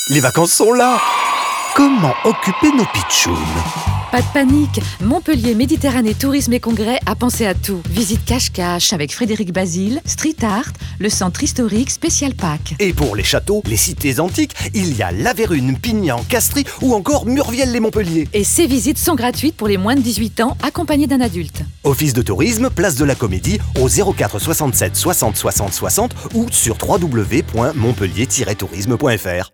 Les vacances sont là. Comment occuper nos pitchouns? Pas de panique, Montpellier Méditerranée Tourisme et Congrès a pensé à tout. Visite cache-cache avec Frédéric Basile, street art, le centre historique Spécial Pâques. Et pour les châteaux, les cités antiques, il y a La Vérune, Pignan, Castries ou encore Murviel-les-Montpellier. Et ces visites sont gratuites pour les moins de 18 ans, accompagnés d'un adulte. Office de tourisme, place de la Comédie, au 04 67 60 60 60 ou sur www.montpellier-tourisme.fr.